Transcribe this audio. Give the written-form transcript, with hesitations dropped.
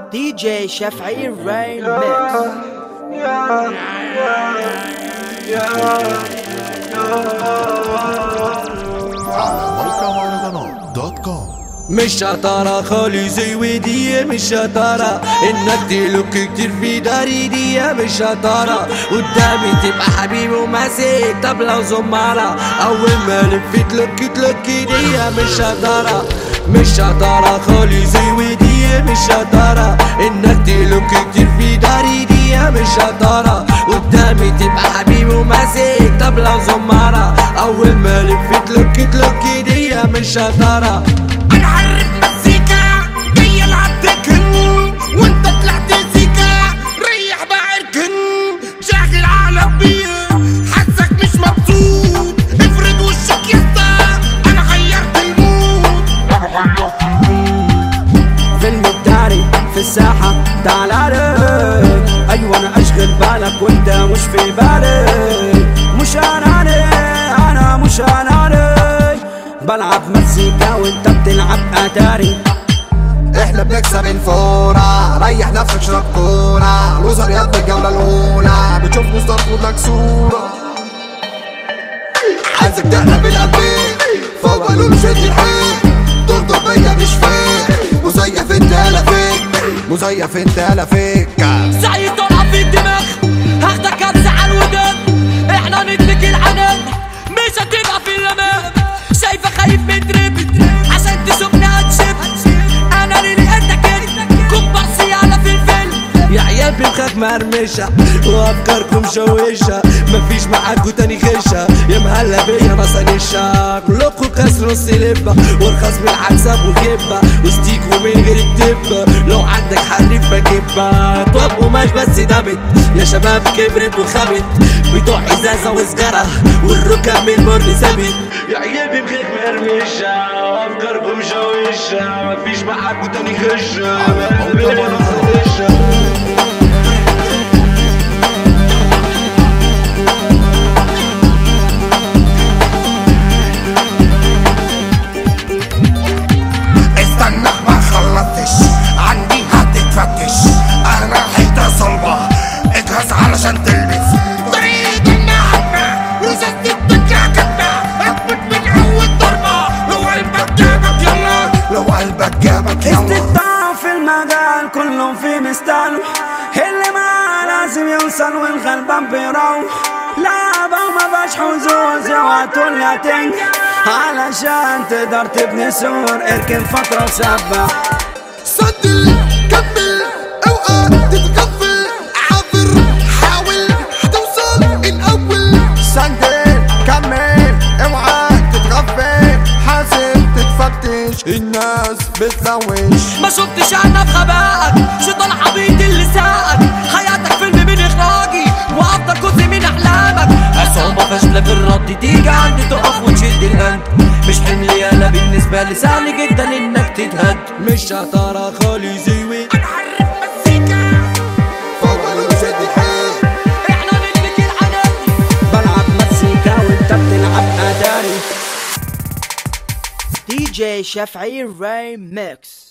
DJ شافعي ريميكس. مش شطارة خالي زي ودية، مش شطارة انك تلوك كتير في داري دي، مش شطارة قدامي تبقى حبيبي وماسك طبلة وزمارة، اول ما لفت تلوك دي مش شطارة. مش شطارة خالي زي ودية، مش شطارة انك تلوك كتير في داري دي، مش شطارة قدامي تبقى حبيبي وماسك طبلة وزمارة، اول ما لفت تلوك دي مش شطارة. انا عارف مزيكا جاي العب تكن وانت طلعت زيكا ريح بعركن شاغل عقلك بيه حاسك مش مبسوط افرد وشك يسطا انا غيرت المود فيلم الداري في الساحة تعال عليك، ايوه انا اشغل بالك وانت مش في بالي، مش انا مش انا بلعب مزيكا وانت بتلعب اتاري، احنا بنكسب الفورة ريح نفسك شرب كورة لوزر يد الجولة الأولى بتشوف مستقبل لك صورة عايزك تقلب القلبين فوق لون شد الحيل ترضى بيا مش فيك مزيف انت هلا فيك مزيف انت هلا فيك زي طلع في الدماغ هاخدك هتزعل ودم احنا ندلك العنان مش هتبقى في الامان شايفة خايف متربت عشان تسوقني هتشب انا اللي لقيتك كده كومبارسي على في الفيلم يا عيال بمخاك مرمشة وافكاركم شوشة مفيش معاكوا تاني خشة يا مهلا بيا مصانيشة كلكوا كسر نص لبة والخصم العكسب والكبة وستيكوا من غير التبة لو عندك حريف بكبة طب قماش بس دبت يا شباب كبرت وخبت بتوع ازازة وسجارة والركب من المر ثابت يا عيال بمخاك مرمشة وافكاركم شوشة مفيش معاكوا تاني خشة مهلا بيا مصانيشة. استنى ما خلصتش عندي هتتفتش انا حيطة صلبة اجهز علشان تلبس طريق النعمة وزدت بتاعتنا اثبت من اول ضربة لو قلبك جابك يلا لو قلبك جابك يلا استطاع في المجال كله في مستاله اللي ما لازم يوصل والغلبان بيروح لعبة وما باش حظوظ وهتقول يا تنجح علشان تقدر تبني سور اركن فترة وسبح صدق كمل اوقات تتغفل عافر حاول هتوصل الاول صدق كمل اوعى تتغفل حاسب تتفتش الناس بتزوش ما شفتش انا في غبائك شيطان عبيط اللي ساقك حياتك فيلم من اخراجي وافضل جزء من احلامك عصابة فاشلة في الرد تيجي عندي تقف وتشد الهند مش حمل يالا بالنسبة لي سهل جدا انك تتهد مش شطارة خالي زي وي انا عارف مزيكا فوق لون شد الحيل احنا ندلك العنان بلعب مزيكا وانت بتلعب اتاري. DJ شافعي ريميكس.